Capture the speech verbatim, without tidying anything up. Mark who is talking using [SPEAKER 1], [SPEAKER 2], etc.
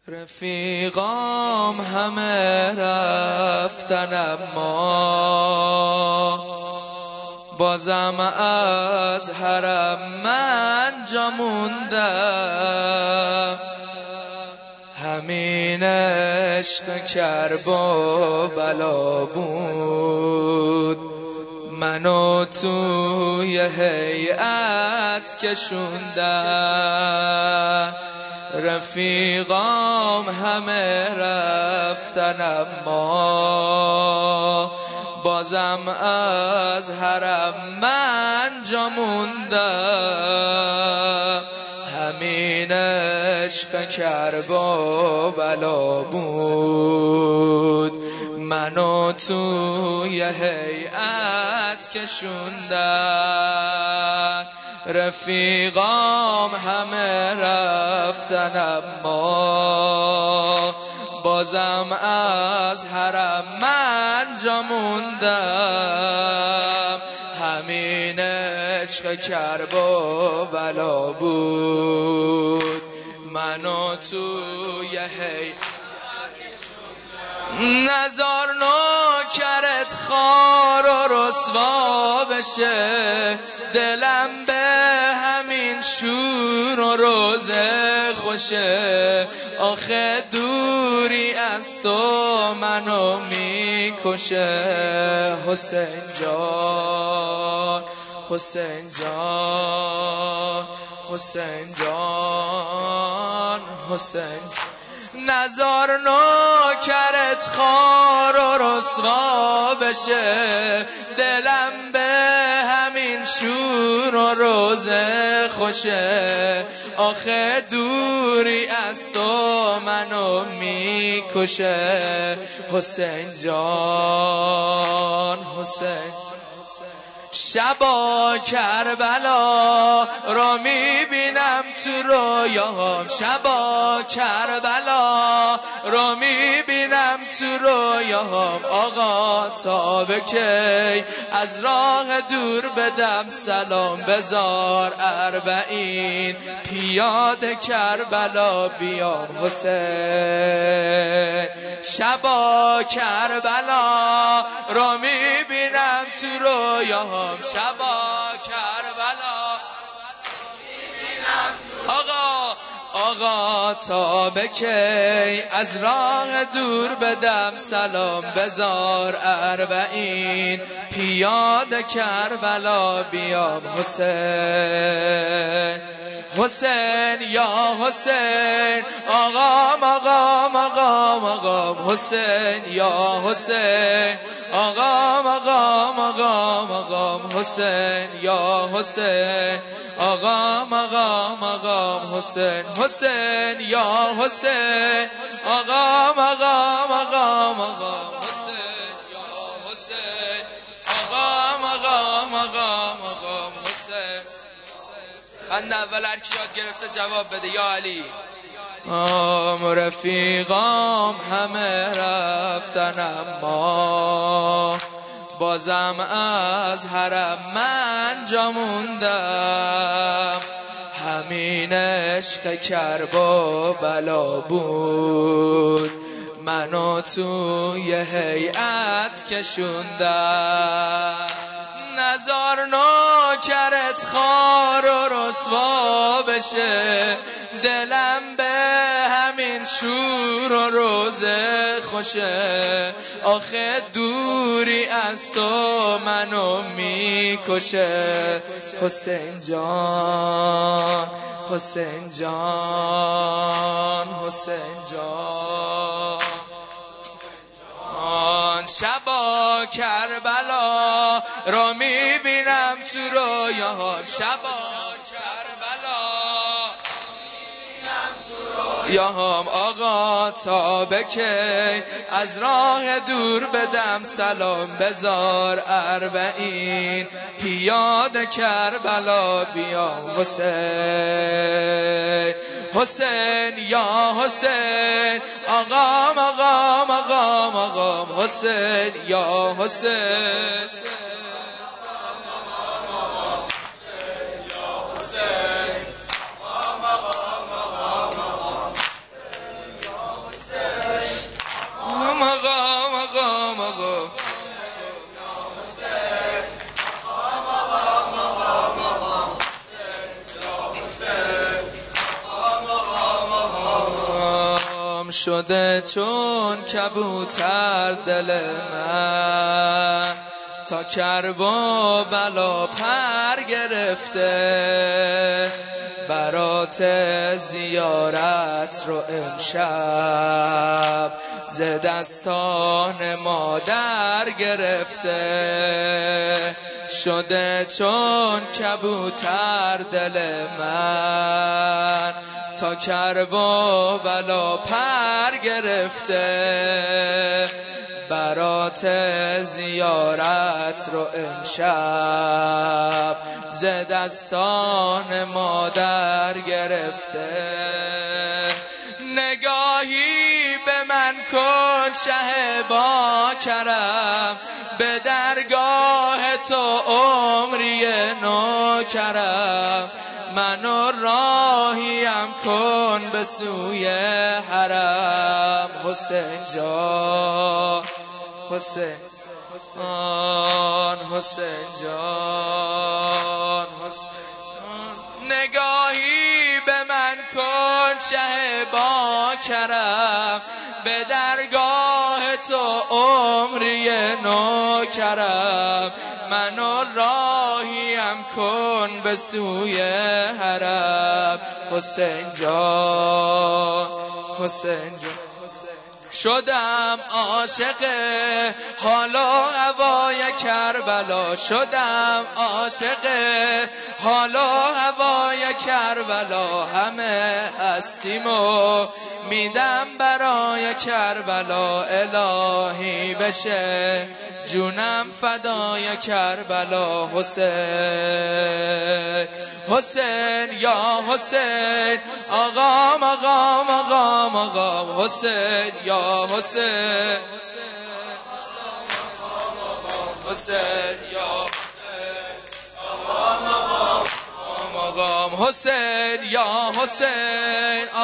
[SPEAKER 1] رفیقام همه رفتن اما بازم از حرم من جا موندم. همین عشق کرب و بلا بود، منو توی هیئت کشوندن. رفیقام همه رفتن اما بازم از حرم من جا موندم. همین عشق کرب و بلا بود، منو توی هیئت کشوندن. رفیقام همه رفتن اما بازم از حرم من جا موندم. همین عشق کرب و بلا بود، منو توی هی نزار نوکرت خار و رسوا بشه. دلم به همین شور و روزه خوشه. آخه دوری از تو منو میکشه. حسین جان، حسین جان، حسین جان، حسین نزار نوکرت خار و رسوا بشه. دلم به همین شور و روزه خوشه. آخه دوری از تو منو میکشه. حسین جان، حسین شبا کربلا را میبینم تو رویاهم. شبا کربلا را میبینم تو رویاهم. آقا تا به کی از راه دور بدم سلام. بزار اربعین پیاده کربلا بیام. حسین شبا کربلا را میبینم تو رویاهم. شبا کربلا آقا آقا تا به کی از راه دور بدم سلام. بزار اربعین پیاده کربلا بیام. حسین حسین یا حسین آقام آقام آقام آقام. حسین یا حسین آقام آقام آقام آقام. حسین یا حسین آقام آقام آقام. حسین حسین یا حسین آقام آقام آقام آقام. حسین یا حسین آقام آقام آقام آقام. حسین بند اول هر کی یاد گرفته جواب بده. یا علی. آم رفیقام همه رفتن اما بازم از حرم من جا موندم. همین عشق کرب و بلا بود، منو توی هیئت کشوندم. نزار نوکرت خار و رسوا بشه. دلم به همین شور و روزه خوشه. آخه دوری از تو منو میکشه. حسین جان، حسین جان، حسین جان. شبا کربلا را میبینم تو رویاهم. شبا کربلا یاهم. آقا تا به کی از راه دور بدم سلام. بزار اربعین پیاده کربلا بیام. حسین حسین یا حسین آقام آقام آقام آقام. حسین یا حسین شده چون کبوتر دل من، تا کرب و بلا پر گرفته، برات زیارت رو امشب ز دستان مادر گرفته. شده چون کبوتر دل من، تا کرب و بلا پر گرفته، برات زیارت رو امشب ز دستان مادر گرفته. نگاهی به من کن شه با کرم، به درگاه تو عمری نو کرم، منو راهیم کن به سوی حرم. حسین جان حسین آن حسین جان حسین. نگاهی به من کن شه با کرم، به درگاه تو عمری نو کرم، منو راهیم کن به سوی حرم. حسین جان حسین جان. شدم عاشق حال و هوای کربلا، شدم عاشق حال و هوای کربلا، همه هستیم و میدم برای کربلا. الهی بشه جونم فدای کربلا. حسین حسین یا حسین، آقام آقام آقام آقام حسین یا حسین، حسین یا حسین آقام آقام حسین یا حسین